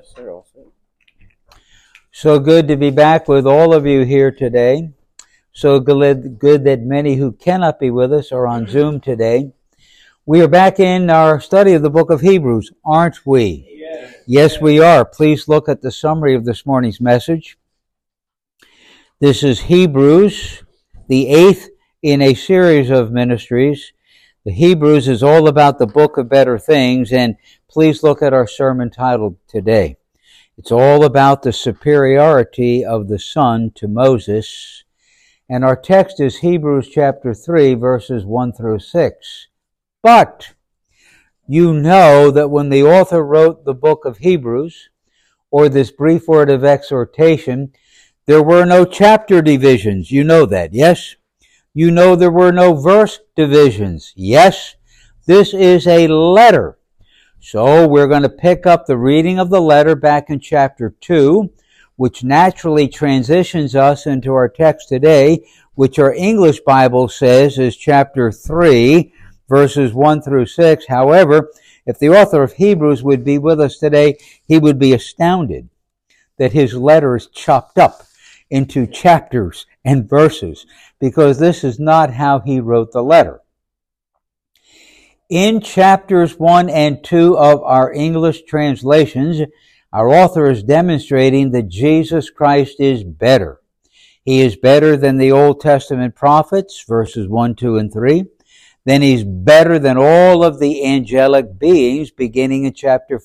sir. All set. So good to be back with all of you here today. So good that many who cannot be with us are on Zoom today. We are back in our study of the book of Hebrews, aren't we? Yes, we are. Please look at the summary of this morning's message. This is Hebrews, the 8th in a series of ministries. The Hebrews is all about the book of better things, and please look at our sermon titled today. It's all about the superiority of the Son to Moses, and our text is Hebrews chapter 3, verses 1 through 6. But you know that when the author wrote the book of Hebrews, or this brief word of exhortation, there were no chapter divisions. You know that, yes? You know there were no verse divisions. Yes? This is a letter. So we're going to pick up the reading of the letter back in chapter 2, which naturally transitions us into our text today, which our English Bible says is chapter 3, verses 1 through 6. However, if the author of Hebrews would be with us today, he would be astounded that his letter is chopped up into chapters and verses, because this is not how he wrote the letter. In chapters 1 and 2 of our English translations, our author is demonstrating that Jesus Christ is better. He is better than the Old Testament prophets, verses 1, 2, and 3. Then he's better than all of the angelic beings, beginning in chapter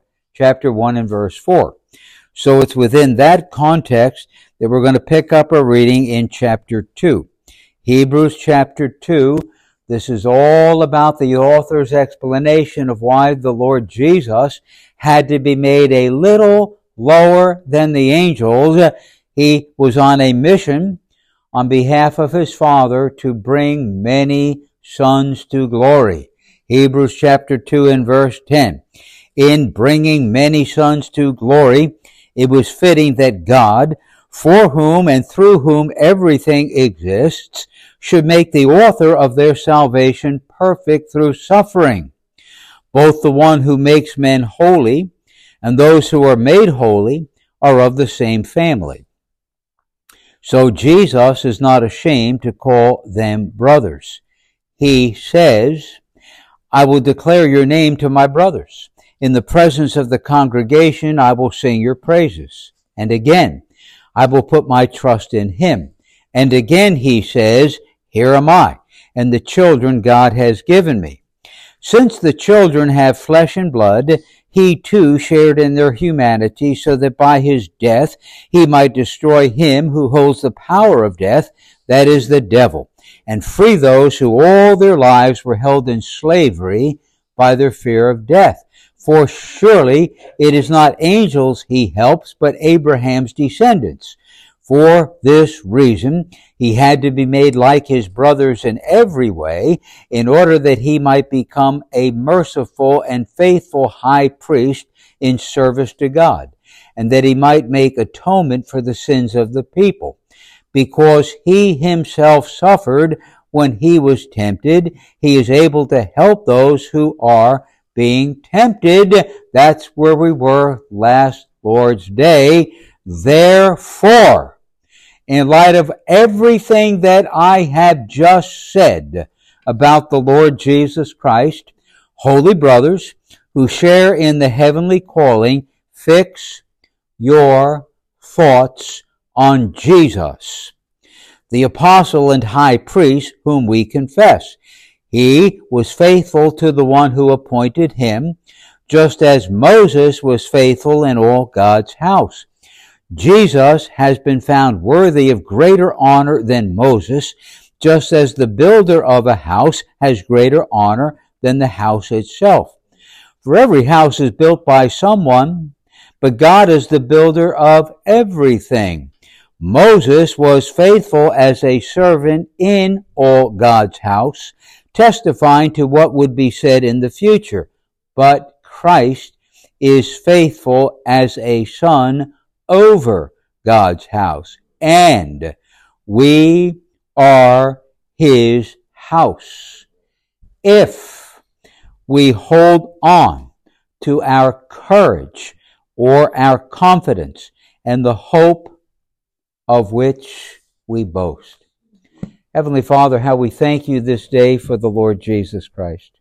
1 and verse 4. So it's within that context that we're going to pick up our reading in chapter 2. Hebrews chapter 2. This is all about the author's explanation of why the Lord Jesus had to be made a little lower than the angels. He was on a mission on behalf of his Father to bring many sons to glory. Hebrews chapter 2 and verse 10. In bringing many sons to glory, it was fitting that God, for whom and through whom everything exists, should make the author of their salvation perfect through suffering. Both the one who makes men holy and those who are made holy are of the same family. So Jesus is not ashamed to call them brothers. He says, I will declare your name to my brothers. In the presence of the congregation, I will sing your praises. And again, I will put my trust in him. And again, he says, here am I, and the children God has given me. Since the children have flesh and blood, he too shared in their humanity, so that by his death he might destroy him who holds the power of death, that is the devil, and free those who all their lives were held in slavery by their fear of death. For surely it is not angels he helps, but Abraham's descendants. For this reason, he had to be made like his brothers in every way, in order that he might become a merciful and faithful high priest in service to God, and that he might make atonement for the sins of the people. Because he himself suffered when he was tempted, he is able to help those who are being tempted. That's where we were last Lord's Day. Therefore, in light of everything that I have just said about the Lord Jesus Christ, holy brothers who share in the heavenly calling, fix your thoughts on Jesus, the apostle and high priest whom we confess. He was faithful to the one who appointed him, just as Moses was faithful in all God's house. Jesus has been found worthy of greater honor than Moses, just as the builder of a house has greater honor than the house itself. For every house is built by someone, but God is the builder of everything. Moses was faithful as a servant in all God's house, testifying to what would be said in the future. But Christ is faithful as a son over God's house, and we are his house. If we hold on to our courage or our confidence, and the hope of which we boast. Heavenly Father, how we thank you this day for the Lord Jesus Christ.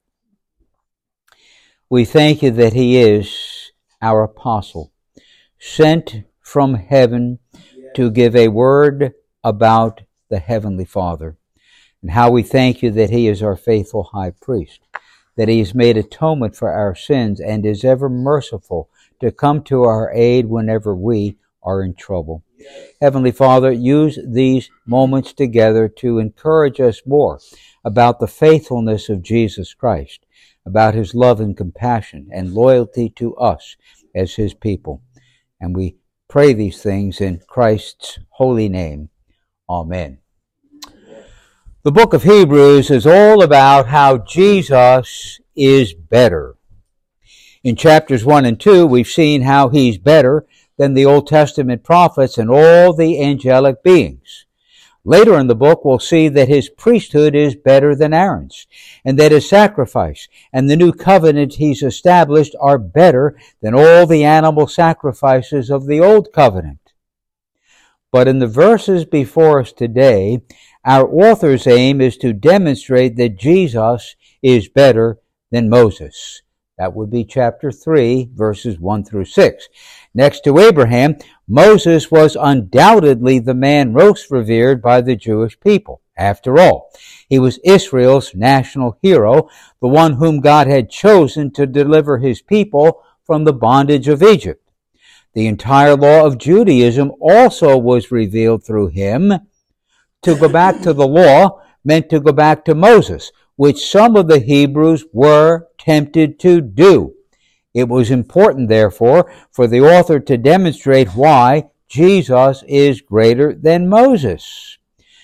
We thank you that he is our apostle, sent from heaven to give a word about the Heavenly Father. And how we thank you that he is our faithful high priest, that he has made atonement for our sins and is ever merciful to come to our aid whenever we are in trouble. Heavenly Father, use these moments together to encourage us more about the faithfulness of Jesus Christ, about his love and compassion and loyalty to us as his people. And we pray these things in Christ's holy name. Amen. The book of Hebrews is all about how Jesus is better. In chapters 1 and 2, we've seen how he's better than the Old Testament prophets and all the angelic beings. Later in the book, we'll see that his priesthood is better than Aaron's, and that his sacrifice and the new covenant he's established are better than all the animal sacrifices of the Old Covenant. But in the verses before us today, our author's aim is to demonstrate that Jesus is better than Moses. That would be chapter 3, verses 1 through 6. Next to Abraham, Moses was undoubtedly the man most revered by the Jewish people. After all, he was Israel's national hero, the one whom God had chosen to deliver his people from the bondage of Egypt. The entire law of Judaism also was revealed through him. To go back to the law meant to go back to Moses, which some of the Hebrews were tempted to do. It was important, therefore, for the author to demonstrate why Jesus is greater than Moses.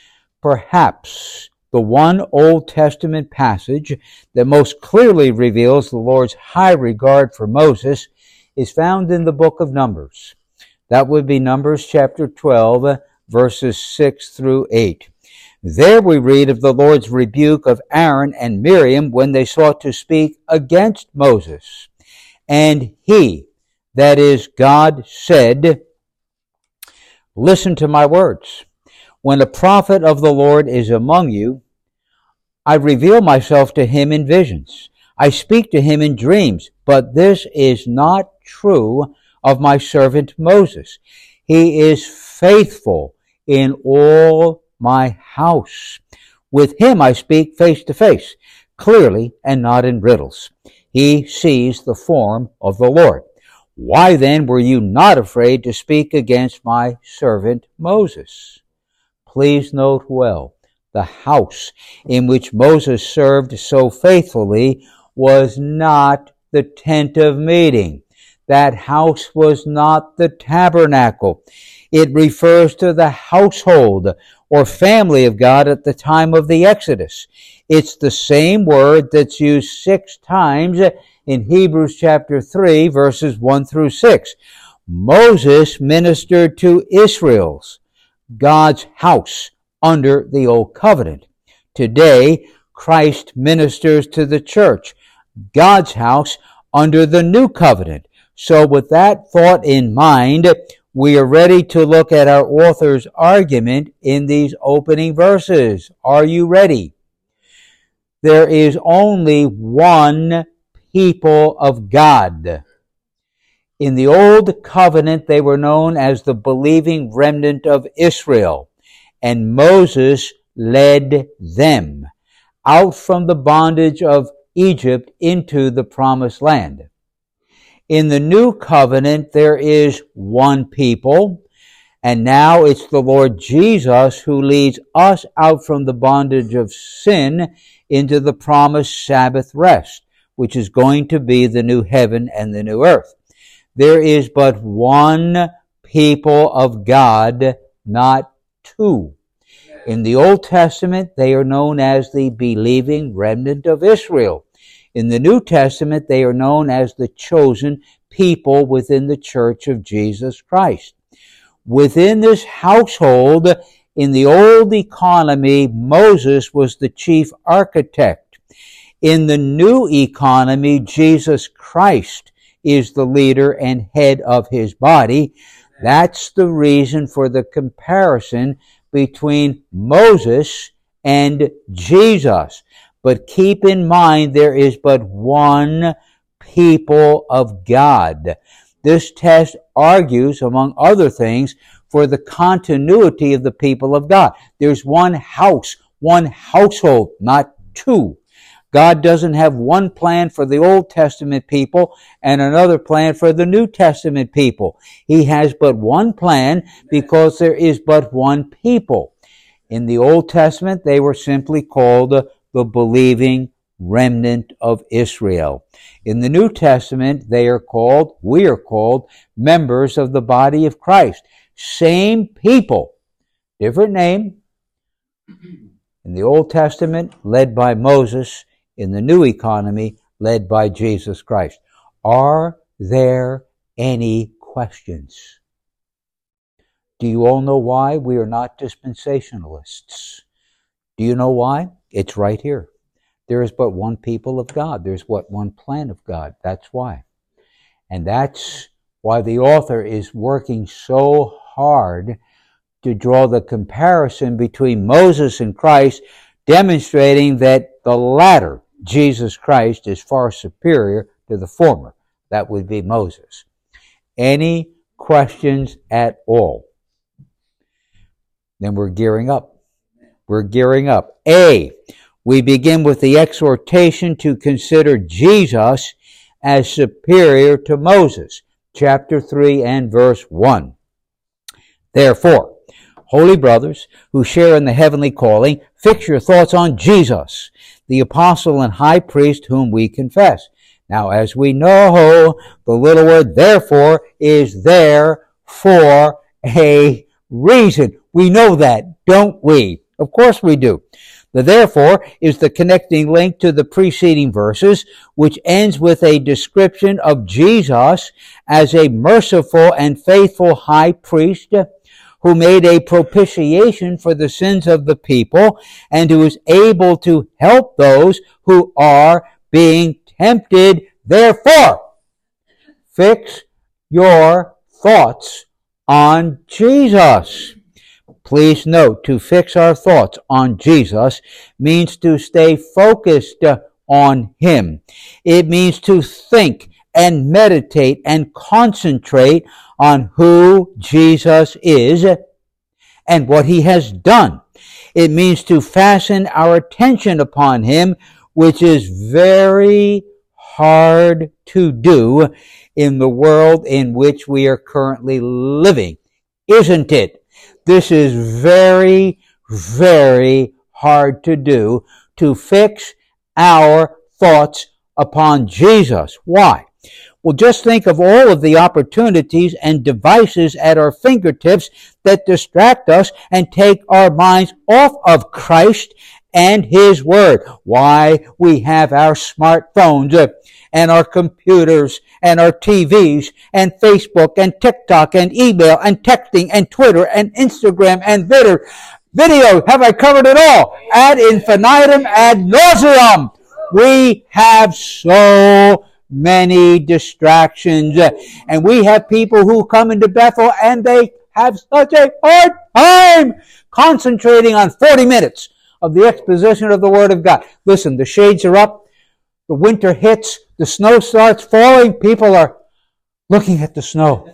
Perhaps the one Old Testament passage that most clearly reveals the Lord's high regard for Moses is found in the book of Numbers. That would be Numbers chapter 12, verses 6 through 8. There we read of the Lord's rebuke of Aaron and Miriam when they sought to speak against Moses. And he, that is God, said, "Listen to my words. When a prophet of the Lord is among you, I reveal myself to him in visions. I speak to him in dreams, but this is not true of my servant Moses. He is faithful in all my house. With him I speak face to face, clearly and not in riddles. He sees the form of the Lord. Why then were you not afraid to speak against my servant Moses?" Please note well, the house in which Moses served so faithfully was not the tent of meeting. That house was not the tabernacle. It refers to the household or family of God at the time of the Exodus. It's the same word that's used 6 times in Hebrews chapter 3, verses 1 through 6. Moses ministered to Israel's, God's house under the Old Covenant. Today, Christ ministers to the church, God's house under the New Covenant. So with that thought in mind, we are ready to look at our author's argument in these opening verses. Are you ready? There is only one people of God. In the Old Covenant, they were known as the believing remnant of Israel, and Moses led them out from the bondage of Egypt into the promised land. In the New Covenant, there is one people, and now it's the Lord Jesus who leads us out from the bondage of sin into the promised Sabbath rest, which is going to be the new heaven and the new earth. There is but one people of God, not two. In the Old Testament, they are known as the believing remnant of Israel. In the New Testament, they are known as the chosen people within the Church of Jesus Christ. Within this household, in the old economy, Moses was the chief architect. In the new economy, Jesus Christ is the leader and head of his body. That's the reason for the comparison between Moses and Jesus. But keep in mind, there is but one people of God. This text argues, among other things, for the continuity of the people of God. There's one house, one household, not two. God doesn't have one plan for the Old Testament people and another plan for the New Testament people. He has but one plan because there is but one people. In the Old Testament, they were simply called the believing remnant of Israel. In the New Testament, we are called members of the body of Christ. Same people, different name. In the Old Testament, led by Moses. In the new economy, led by Jesus Christ. Are there any questions? Do you all know why we are not dispensationalists? Do you know why? It's right here. There is but one people of God. There's but one plan of God. That's why. And that's why the author is working so hard to draw the comparison between Moses and Christ, demonstrating that the latter, Jesus Christ, is far superior to the former. That would be Moses. Any questions at all? Then we're gearing up. We're gearing up. A, we begin with the exhortation to consider Jesus as superior to Moses. Chapter 3 and verse 1. Therefore, holy brothers who share in the heavenly calling, fix your thoughts on Jesus, the apostle and high priest whom we confess. Now, as we know, the little word therefore is there for a reason. We know that, don't we? Of course we do. The therefore is the connecting link to the preceding verses, which ends with a description of Jesus as a merciful and faithful high priest who made a propitiation for the sins of the people and who is able to help those who are being tempted. Therefore, fix your thoughts on Jesus. Please note, to fix our thoughts on Jesus means to stay focused on Him. It means to think and meditate and concentrate on who Jesus is and what He has done. It means to fasten our attention upon Him, which is very hard to do in the world in which we are currently living, isn't it? This is very, very hard to do, to fix our thoughts upon Jesus. Why? Well, just think of all of the opportunities and devices at our fingertips that distract us and take our minds off of Christ and His Word. Why? We have our smartphones and our computers and our TVs and Facebook and TikTok and email and texting and Twitter and Instagram and video. Have I covered it all? Ad infinitum, ad nauseum. We have so many distractions. And we have people who come into Bethel and they have such a hard time concentrating on 40 minutes of the exposition of the Word of God. Listen, the shades are up. The winter hits. The snow starts falling. People are looking at the snow.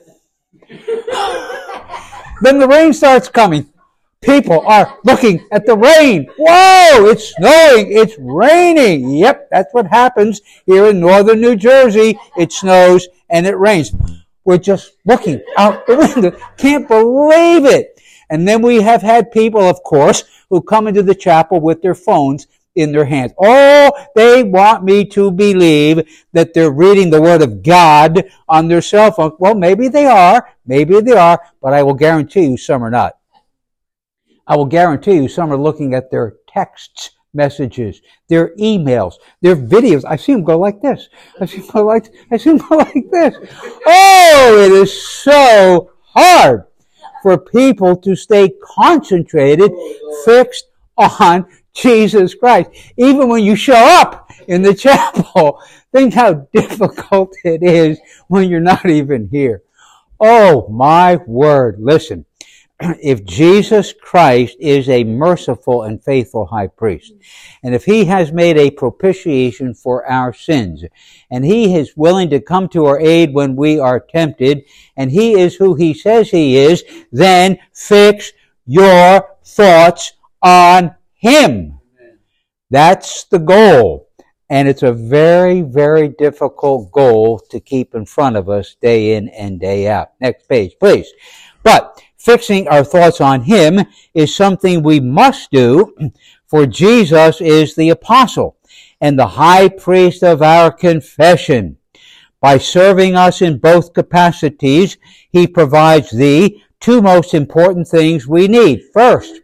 Then the rain starts coming. People are looking at the rain. Whoa, it's snowing. It's raining. Yep, that's what happens here in northern New Jersey. It snows and it rains. We're just looking out the window. Can't believe it. And then we have had people, of course, who come into the chapel with their phones in their hands. Oh, they want me to believe that they're reading the Word of God on their cell phone. Well, maybe they are, but I will guarantee you some are not. I will guarantee you some are looking at their texts, messages, their emails, their videos. I see them go like this. I see them go like this. Oh, it is so hard for people to stay concentrated, fixed on Jesus Christ. Even when you show up in the chapel. Think how difficult it is when you're not even here. Oh, my word. Listen, if Jesus Christ is a merciful and faithful high priest, and if he has made a propitiation for our sins, and he is willing to come to our aid when we are tempted, and he is who he says he is, then fix your thoughts on him. That's the goal. And it's a very, very difficult goal to keep in front of us day in and day out. Next page, please. But fixing our thoughts on him is something we must do, for Jesus is the apostle and the high priest of our confession. By serving us in both capacities, he provides the two most important things we need. First,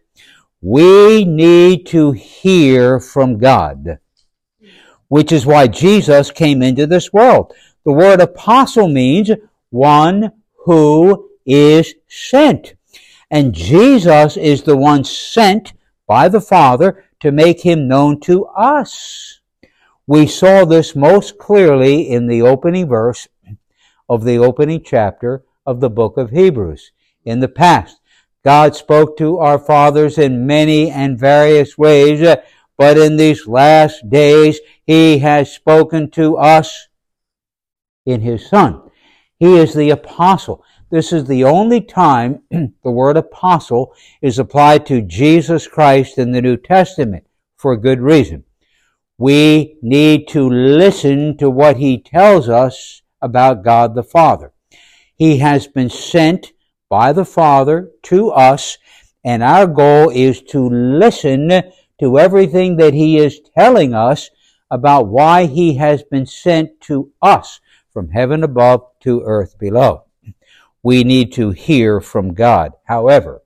we need to hear from God, which is why Jesus came into this world. The word apostle means one who is sent. And Jesus is the one sent by the Father to make him known to us. We saw this most clearly in the opening verse of the opening chapter of the book of Hebrews. In the past, God spoke to our fathers in many and various ways, but in these last days, he has spoken to us in his Son. He is the apostle. This is the only time the word apostle is applied to Jesus Christ in the New Testament, for a good reason. We need to listen to what he tells us about God the Father. He has been sent by the Father to us, and our goal is to listen to everything that he is telling us about why he has been sent to us from heaven above to earth below. We need to hear from God. However,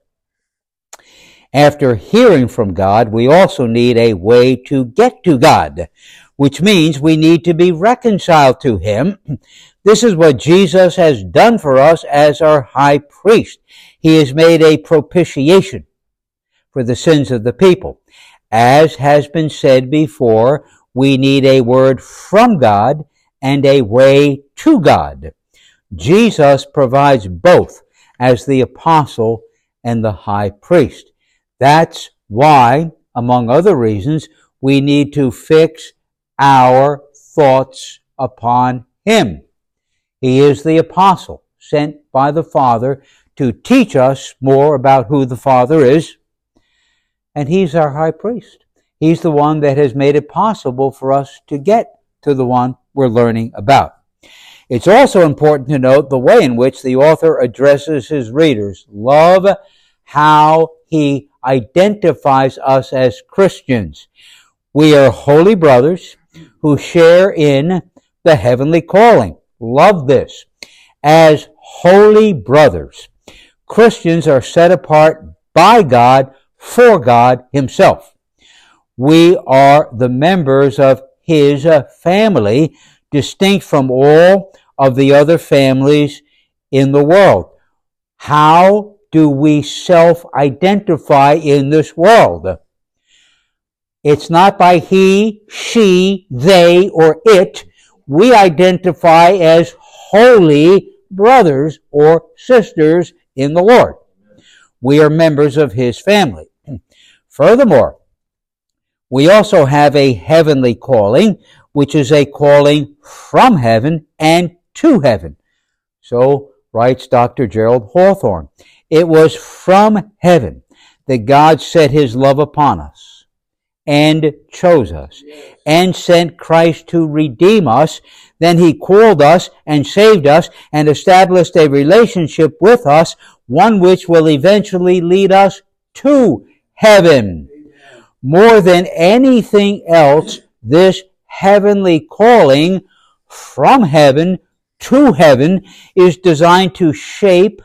after hearing from God, we also need a way to get to God, which means we need to be reconciled to him. This is what Jesus has done for us as our high priest. He has made a propitiation for the sins of the people. As has been said before, we need a word from God and a way to God. Jesus provides both as the apostle and the high priest. That's why, among other reasons, we need to fix our thoughts upon him. He is the apostle sent by the Father to teach us more about who the Father is, and he's our high priest. He's the one that has made it possible for us to get to the one we're learning about. It's also important to note the way in which the author addresses his readers. Love how he identifies us as Christians. We are holy brothers who share in the heavenly calling. Love this. As holy brothers, Christians are set apart by God for God himself. We are the members of his family, distinct from all of the other families in the world. How do we self-identify in this world? It's not by he, she, they, or it. We identify as holy brothers or sisters in the Lord. We are members of his family. Furthermore, we also have a heavenly calling, which is a calling from heaven and to heaven. So writes Dr. Gerald Hawthorne. It was from heaven that God set his love upon us and chose us and sent Christ to redeem us. Then he called us and saved us and established a relationship with us, one which will eventually lead us to heaven. More than anything else, this heavenly calling from heaven to heaven is designed to shape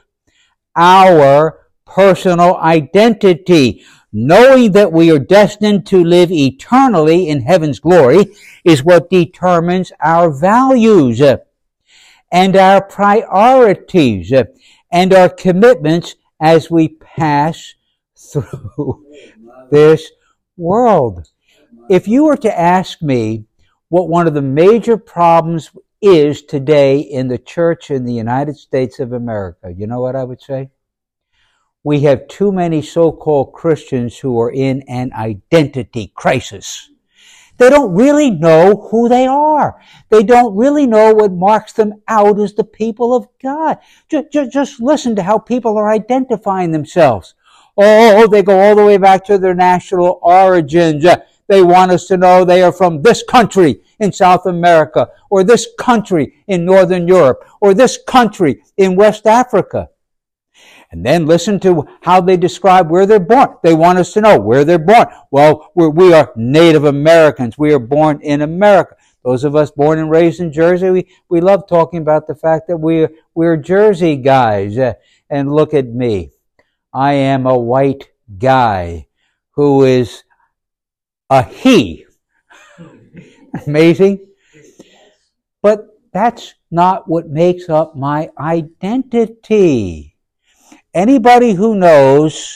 our personal identity. Knowing that we are destined to live eternally in heaven's glory is what determines our values and our priorities and our commitments as we pass through this world. If you were to ask me, what one of the major problems is today in the church in the United States of America. You know what I would say? We have too many so-called Christians who are in an identity crisis. They don't really know who they are. They don't really know what marks them out as the people of God. Just listen to how people are identifying themselves. Oh, they go all the way back to their national origins. They want us to know they are from this country in South America, or this country in Northern Europe, or this country in West Africa. And then listen to how they describe where they're born. They want us to know where they're born. Well, we are Native Americans. We are born in America. Those of us born and raised in Jersey, we love talking about the fact that we're Jersey guys. And look at me. I am a white guy who is a he. Amazing. But that's not what makes up my identity. Anybody who knows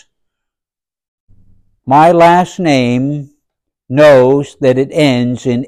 my last name knows that it ends in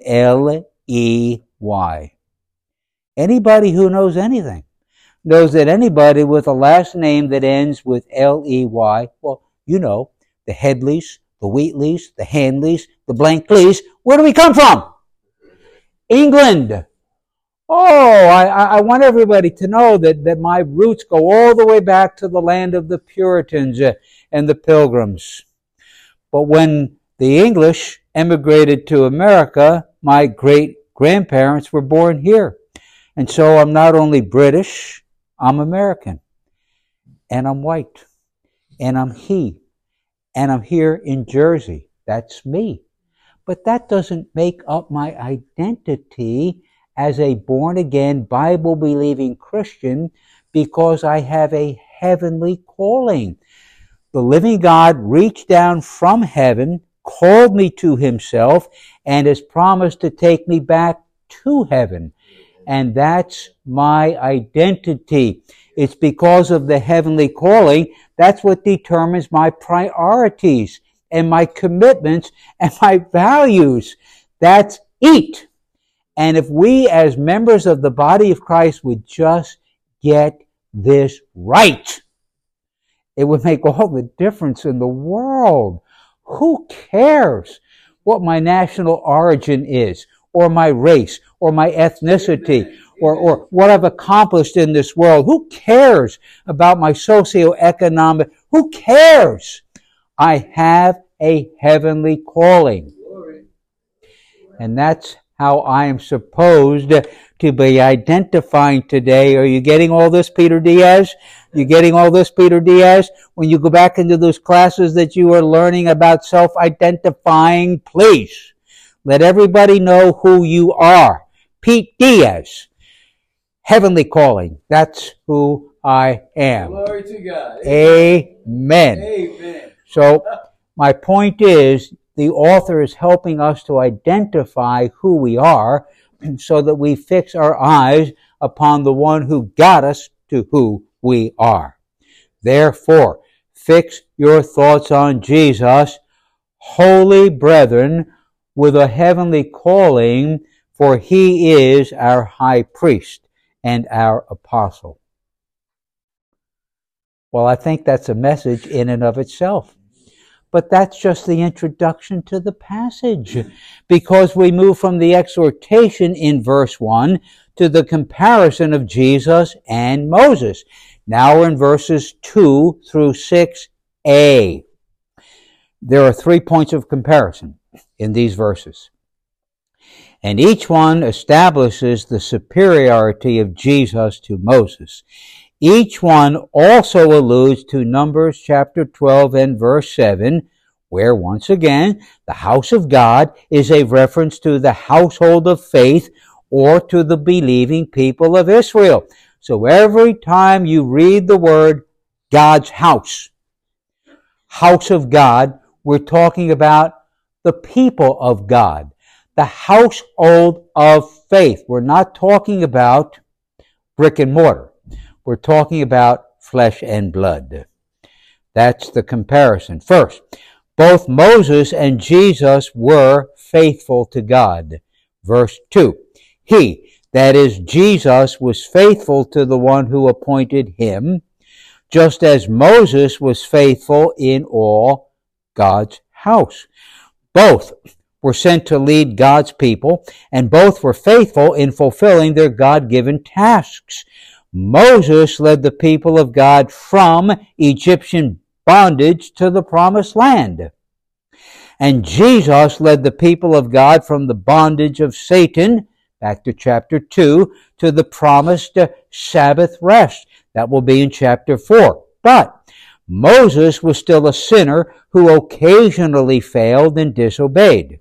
L-E-Y. Anybody who knows anything knows that anybody with a last name that ends with L-E-Y, well, you know, the Headleys, the Wheatleys, the Handleys, the Blankleys, where do we come from? England. Oh, I want everybody to know that my roots go all the way back to the land of the Puritans and the Pilgrims. But when the English emigrated to America, my great-grandparents were born here. And so I'm not only British, I'm American. And I'm white. And I'm he. And I'm here in Jersey. That's me. But that doesn't make up my identity as a born-again, Bible-believing Christian, because I have a heavenly calling. The living God reached down from heaven, called me to himself, and has promised to take me back to heaven. And that's my identity. It's because of the heavenly calling. That's what determines my priorities and my commitments and my values. That's it. And if we as members of the body of Christ would just get this right, it would make all the difference in the world. Who cares what my national origin is, or my race, or my ethnicity, or what I've accomplished in this world? Who cares about my socioeconomic? Who cares? I have a heavenly calling. And that's how I am supposed to be identifying today. Are you getting all this, Peter Diaz? You getting all this, Peter Diaz? When you go back into those classes that you are learning about self-identifying, please let everybody know who you are. Pete Diaz. Heavenly calling. That's who I am. Glory to God. Amen. Amen. So my point is, the author is helping us to identify who we are so that we fix our eyes upon the one who got us to who we are. Therefore, fix your thoughts on Jesus, holy brethren, with a heavenly calling, for he is our high priest and our apostle. Well, I think that's a message in and of itself. But that's just the introduction to the passage, because we move from the exhortation in verse 1 to the comparison of Jesus and Moses. Now we're in verses 2 through 6a. There are 3 points of comparison in these verses. And each one establishes the superiority of Jesus to Moses. Each one also alludes to Numbers chapter 12 and verse 7, where once again the house of God is a reference to the household of faith or to the believing people of Israel. So every time you read the word God's house of God, we're talking about the people of God, the household of faith. We're not talking about brick and mortar. We're talking about flesh and blood. That's the comparison. First, both Moses and Jesus were faithful to God. verse 2. He, that is Jesus, was faithful to the one who appointed him, just as Moses was faithful in all God's house. Both were sent to lead God's people, and both were faithful in fulfilling their God-given tasks. Moses led the people of God from Egyptian bondage to the promised land. And Jesus led the people of God from the bondage of Satan, back to chapter 2, to the promised Sabbath rest. That will be in chapter 4. But Moses was still a sinner who occasionally failed and disobeyed.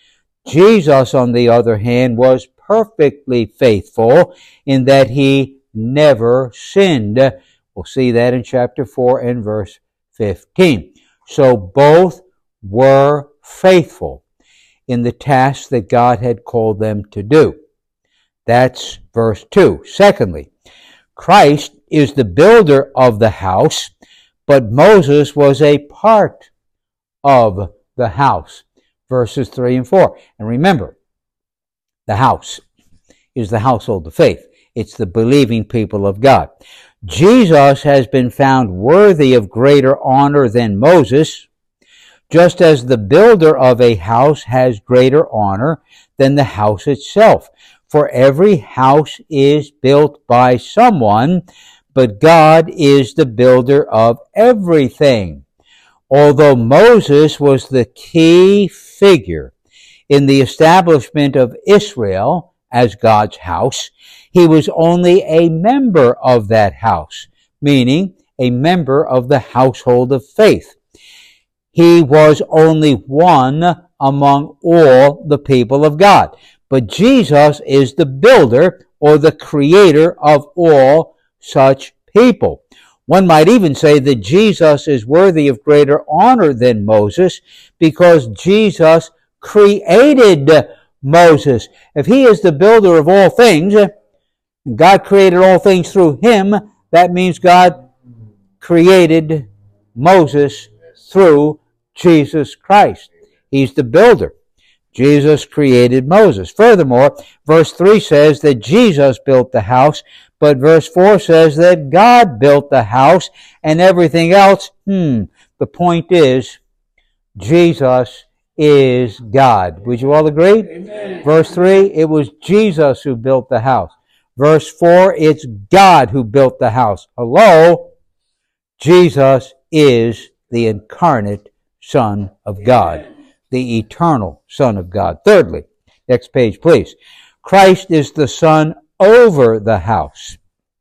Jesus, on the other hand, was perfectly faithful in that he never sinned. We'll see that in chapter 4 and verse 15. So both were faithful in the task that God had called them to do. That's verse 2. Secondly, Christ is the builder of the house, but Moses was a part of the house. Verses 3 and 4. And remember, the house is the household of faith. It's the believing people of God. Jesus has been found worthy of greater honor than Moses, just as the builder of a house has greater honor than the house itself. For every house is built by someone, but God is the builder of everything. Although Moses was the key figure in the establishment of Israel as God's house, he was only a member of that house, meaning a member of the household of faith. He was only one among all the people of God. But Jesus is the builder or the creator of all such people. One might even say that Jesus is worthy of greater honor than Moses because Jesus created Moses. If he is the builder of all things, God created all things through him, that means God created Moses through Jesus Christ. He's the builder. Jesus created Moses. Furthermore, verse 3 says that Jesus built the house, but verse 4 says that God built the house and everything else. The point is, Jesus is God. Would you all agree? Amen. Verse 3, it was Jesus who built the house. Verse 4, it's God who built the house. Hello? Jesus is the incarnate Son of God, the eternal Son of God. Thirdly, next page please. Christ is the Son over the house,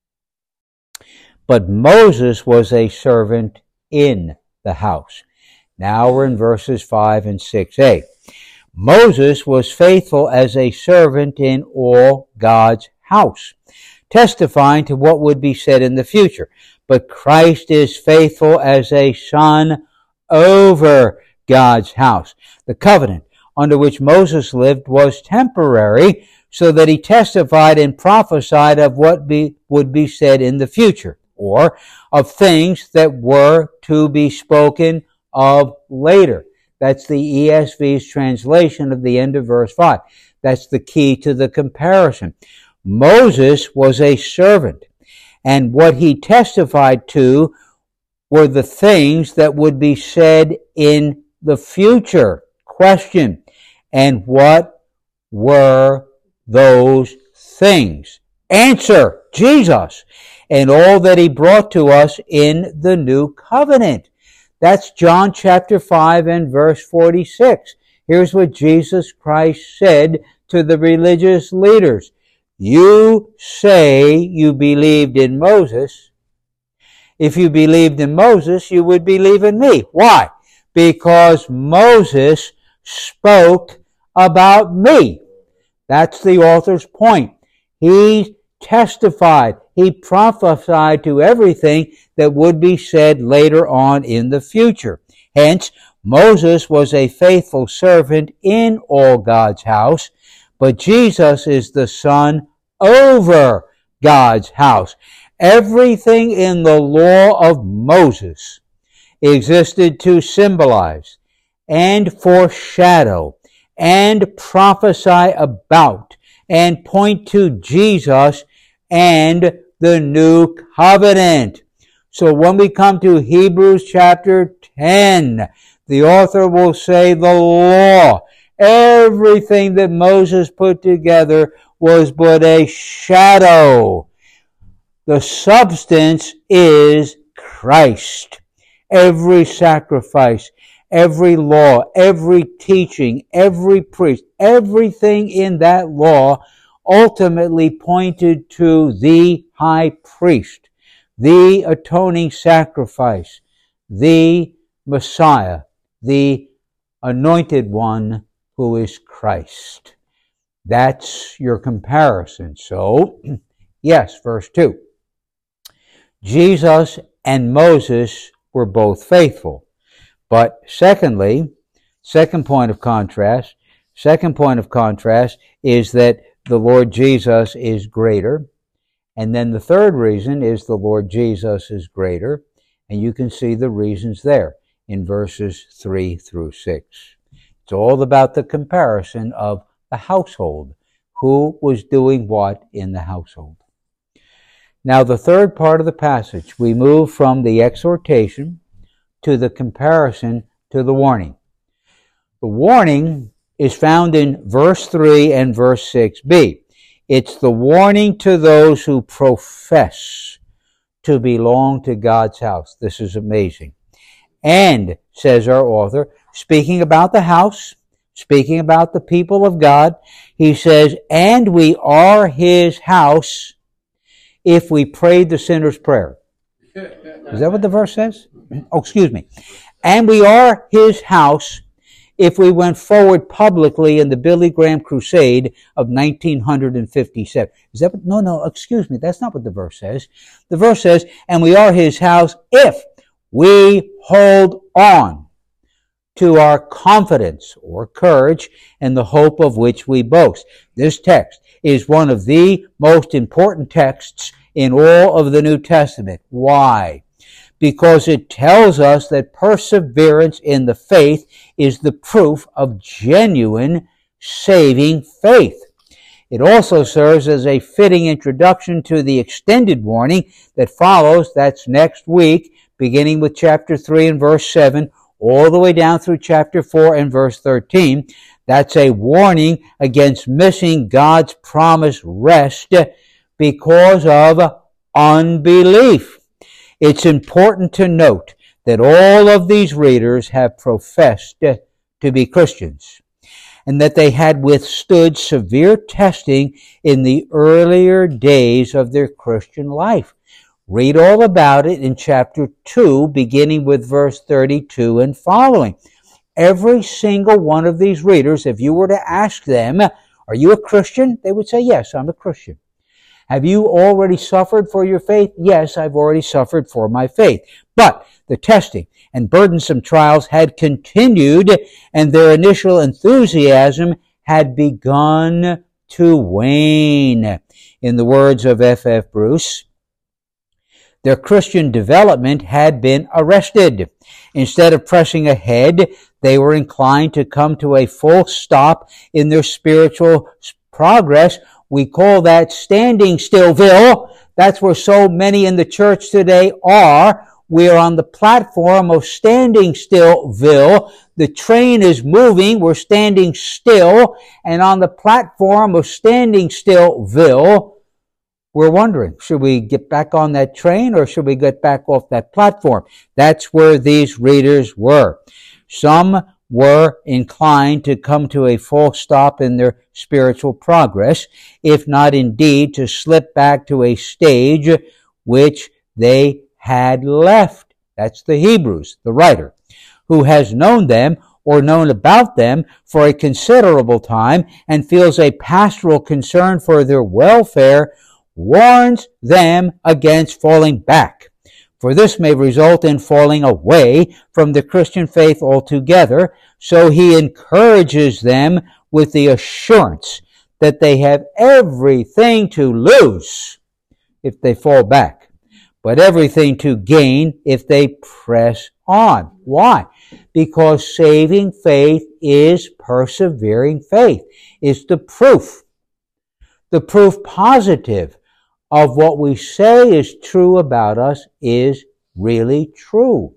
but Moses was a servant in the house. Now we're in verses 5 and 6a. Moses was faithful as a servant in all God's house, testifying to what would be said in the future. But Christ is faithful as a son over God's house. The covenant under which Moses lived was temporary, so that he testified and prophesied of what would be said in the future, or of things that were to be spoken of later. That's the ESV's translation of the end of verse 5. That's the key to the comparison. Moses was a servant, and what he testified to were the things that would be said in the future. Question: and what were those things? Answer: Jesus, and all that he brought to us in the new covenant. That's John chapter 5 and verse 46. Here's what Jesus Christ said to the religious leaders. You say you believed in Moses. If you believed in Moses, you would believe in me. Why? Because Moses spoke about me. That's the author's point. He testified, he prophesied to everything that would be said later on in the future. Hence, Moses was a faithful servant in all God's house, but Jesus is the Son over God's house. Everything in the law of Moses existed to symbolize and foreshadow and prophesy about and point to Jesus and the new covenant. So when we come to Hebrews chapter 10, the author will say the law, everything that Moses put together was but a shadow. The substance is Christ. Every sacrifice, every law, every teaching, every priest, everything in that law ultimately pointed to the high priest, the atoning sacrifice, the Messiah, the anointed one who is Christ. That's your comparison. So, yes, verse 2. Jesus and Moses were both faithful. But secondly, second point of contrast is that the Lord Jesus is greater. And then the third reason is the Lord Jesus is greater. And you can see the reasons there in verses 3 through 6. It's all about the comparison of the household. Who was doing what in the household? Now, the third part of the passage, we move from the exhortation to the comparison to the warning. The warning is found in verse 3 and verse 6b. It's the warning to those who profess to belong to God's house. This is amazing. And, says our author, speaking about the house, speaking about the people of God, he says, and we are his house if we prayed the sinner's prayer. Is that what the verse says? Oh, excuse me. And we are his house if we went forward publicly in the Billy Graham crusade of 1957. Is that what? No, excuse me. That's not what the verse says. The verse says, and we are his house if we hold on to our confidence or courage and the hope of which we boast. This text is one of the most important texts in all of the New Testament. Why? Because it tells us that perseverance in the faith is the proof of genuine saving faith. It also serves as a fitting introduction to the extended warning that follows. That's next week, beginning with chapter 3 and verse 7, all the way down through chapter 4 and verse 13. That's a warning against missing God's promised rest because of unbelief. It's important to note that all of these readers have professed to be Christians and that they had withstood severe testing in the earlier days of their Christian life. Read all about it in chapter 2, beginning with verse 32 and following. Every single one of these readers, if you were to ask them, are you a Christian? They would say, yes, I'm a Christian. Have you already suffered for your faith? Yes, I've already suffered for my faith. But the testing and burdensome trials had continued, and their initial enthusiasm had begun to wane. In the words of F.F. Bruce, their Christian development had been arrested. Instead of pressing ahead, they were inclined to come to a full stop in their spiritual progress. We call that standing stillville. That's where so many in the church today are. We're on the platform of standing stillville. The train is moving. We're standing still. And on the platform of standing stillville, we're wondering, should we get back on that train or should we get back off that platform? That's where these readers were. Some were inclined to come to a full stop in their spiritual progress, if not indeed to slip back to a stage which they had left. That's the Hebrews, the writer, who has known them or known about them for a considerable time and feels a pastoral concern for their welfare, warns them against falling back. For this may result in falling away from the Christian faith altogether, so he encourages them with the assurance that they have everything to lose if they fall back, but everything to gain if they press on. Why? Because saving faith is persevering faith. It's the proof positive of what we say is true about us is really true.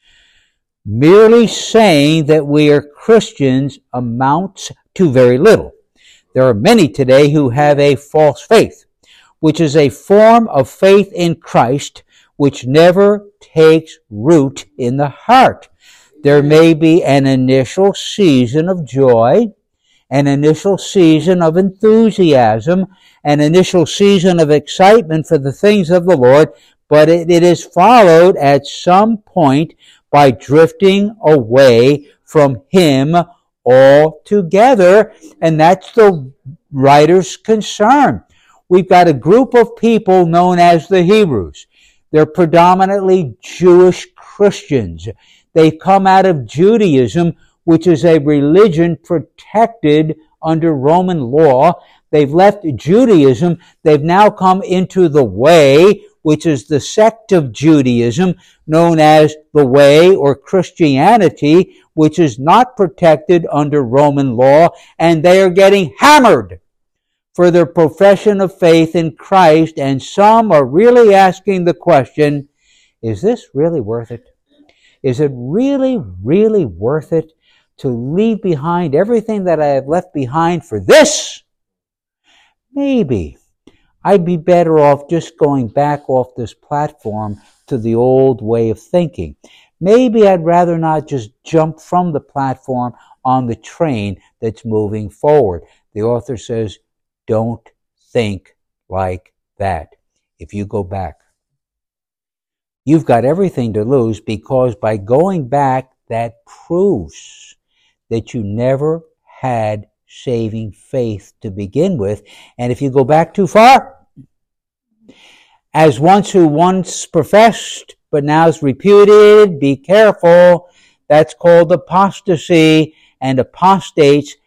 Merely saying that we are Christians amounts to very little. There are many today who have a false faith, which is a form of faith in Christ which never takes root in the heart. There may be an initial season of joy, an initial season of enthusiasm, an initial season of excitement for the things of the Lord, but it is followed at some point by drifting away from Him altogether, and that's the writer's concern. We've got a group of people known as the Hebrews. They're predominantly Jewish Christians. They've come out of Judaism, which is a religion protected under Roman law. They've left Judaism. They've now come into the Way, which is the sect of Judaism known as the Way or Christianity, which is not protected under Roman law, and they are getting hammered for their profession of faith in Christ, and some are really asking the question, is this really worth it? Is it really, really worth it to leave behind everything that I have left behind for this? Maybe I'd be better off just going back off this platform to the old way of thinking. Maybe I'd rather not just jump from the platform on the train that's moving forward. The author says, don't think like that. If you go back, you've got everything to lose, because by going back, that proves that you never had saving faith to begin with. And if you go back too far, as who once professed but now is repudiated, be careful. That's called apostasy, and apostates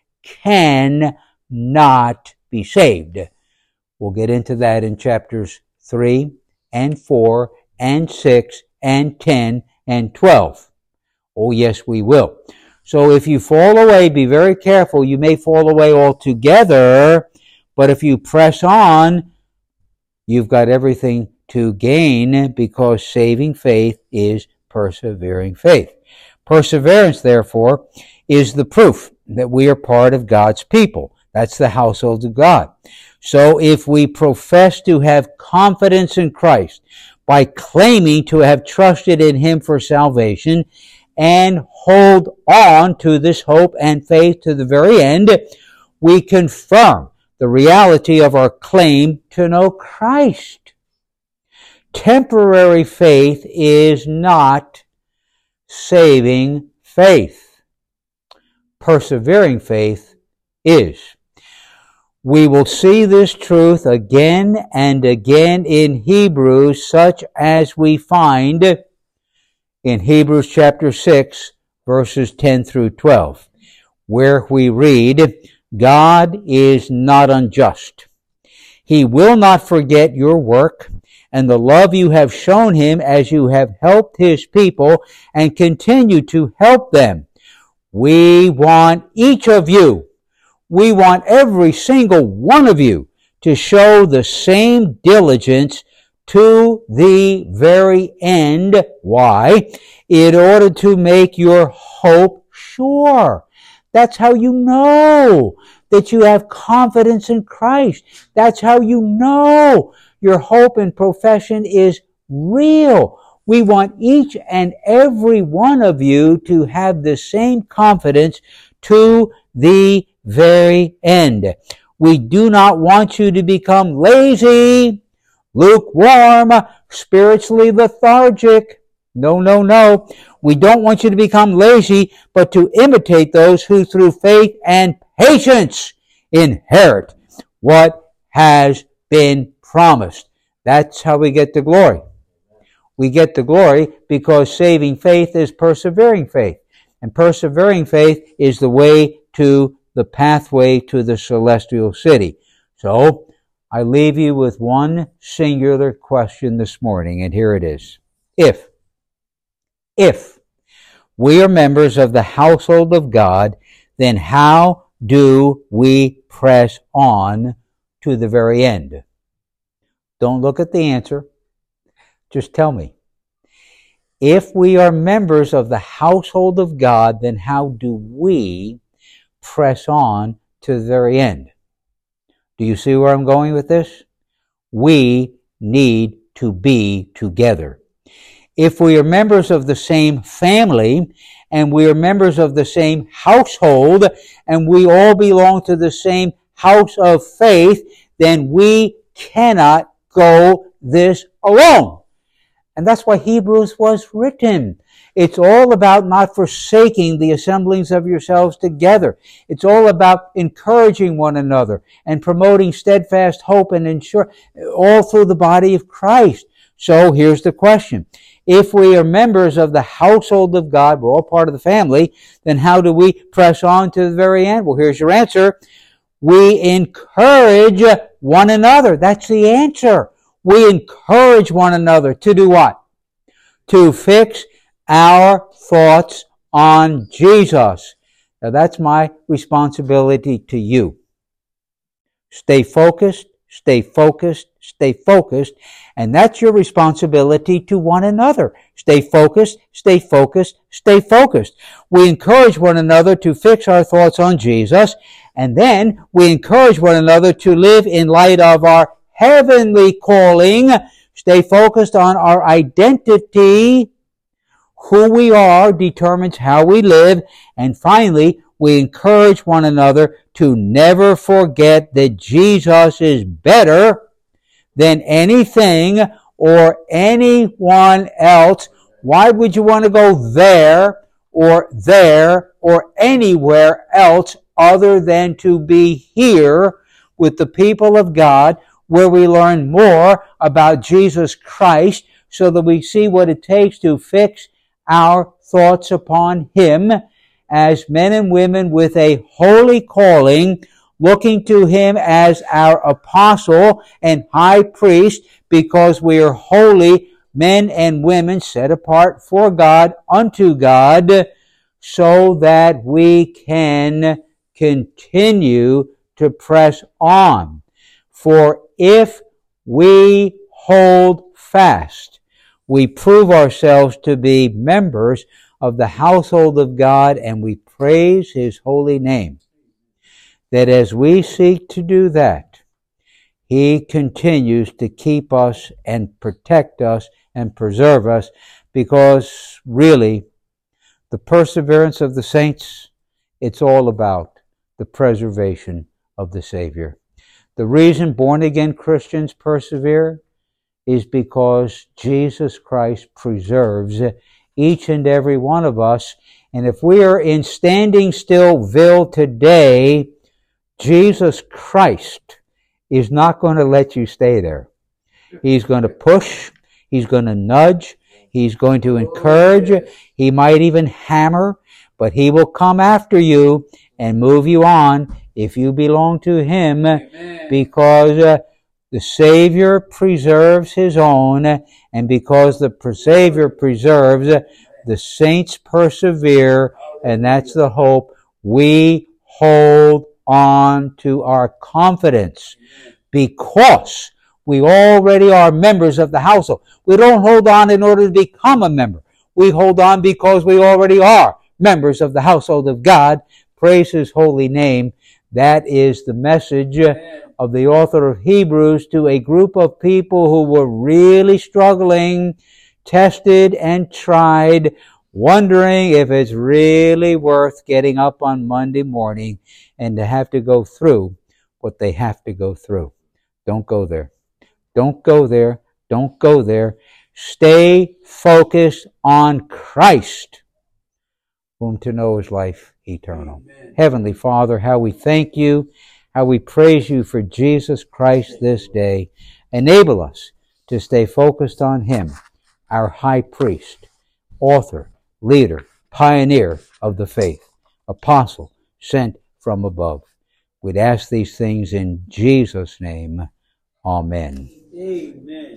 cannot be saved. We'll get into that in chapters 3 and 4 and 6 and 10 and 12. Oh yes, we will. So if you fall away, be very careful. You may fall away altogether, but if you press on, you've got everything to gain, because saving faith is persevering faith. Perseverance, therefore, is the proof that we are part of God's people. That's the household of God. So if we profess to have confidence in Christ by claiming to have trusted in Him for salvation and hold on to this hope and faith to the very end, we confirm the reality of our claim to know Christ. Temporary faith is not saving faith. Persevering faith is. We will see this truth again and again in Hebrews, such as we find in Hebrews chapter 6, verses 10 through 12, where we read, God is not unjust. He will not forget your work and the love you have shown Him as you have helped His people and continue to help them. We want each of you, we want every single one of you to show the same diligence to the very end. Why? In order to make your hope sure. That's how you know that you have confidence in Christ. That's how you know your hope and profession is real. We want each and every one of you to have the same confidence to the very end. We do not want you to become lazy, lukewarm, spiritually lethargic. No, no, no. We don't want you to become lazy, but to imitate those who through faith and patience inherit what has been promised. That's how we get the glory. We get the glory because saving faith is persevering faith. And persevering faith is the way to the pathway to the celestial city. So, I leave you with one singular question this morning, and here it is. If we are members of the household of God, then how do we press on to the very end? Don't look at the answer. Just tell me. If we are members of the household of God, then how do we press on to the very end? Do you see where I'm going with this? We need to be together. If we are members of the same family, and we are members of the same household, and we all belong to the same house of faith, then we cannot go this alone. And that's why Hebrews was written. It's all about not forsaking the assemblings of yourselves together. It's all about encouraging one another and promoting steadfast hope and ensure all through the body of Christ. So here's the question. If we are members of the household of God, we're all part of the family, then how do we press on to the very end? Well, here's your answer. We encourage one another. That's the answer. We encourage one another to do what? To fix our thoughts on Jesus. Now that's my responsibility to you. Stay focused, stay focused, stay focused, and that's your responsibility to one another. Stay focused, stay focused, stay focused. We encourage one another to fix our thoughts on Jesus, and then we encourage one another to live in light of our heavenly calling. Stay focused on our identity. Who we are determines how we live. And finally, we encourage one another to never forget that Jesus is better than anything or anyone else. Why would you want to go there or anywhere else other than to be here with the people of God, where we learn more about Jesus Christ so that we see what it takes to fix our thoughts upon Him as men and women with a holy calling, looking to Him as our apostle and high priest, because we are holy men and women set apart for God, unto God, so that we can continue to press on. For if we hold fast, we prove ourselves to be members of the household of God, and we praise His holy name. That as we seek to do that, He continues to keep us and protect us and preserve us, because really, the perseverance of the saints, it's all about the preservation of the Savior. The reason born-again Christians persevere is because Jesus Christ preserves each and every one of us. And if we are in standing stillville today, Jesus Christ is not going to let you stay there. He's going to push. He's going to nudge. He's going to encourage. He might even hammer, but He will come after you and move you on if you belong to Him. Amen. Because the Savior preserves His own, and because the Savior preserves, the saints persevere, and that's the hope. We hold on to our confidence because we already are members of the household. We don't hold on in order to become a member. We hold on because we already are members of the household of God. Praise His holy name. That is the message of the author of Hebrews to a group of people who were really struggling, tested and tried, wondering if it's really worth getting up on Monday morning and to have to go through what they have to go through. Don't go there. Don't go there. Don't go there. Stay focused on Christ, whom to know is life eternal. Amen. Heavenly Father, how we thank You, how we praise You for Jesus Christ this day. Enable us to stay focused on Him, our high priest, author, leader, pioneer of the faith, apostle sent from above. We'd ask these things in Jesus' name. Amen. Amen.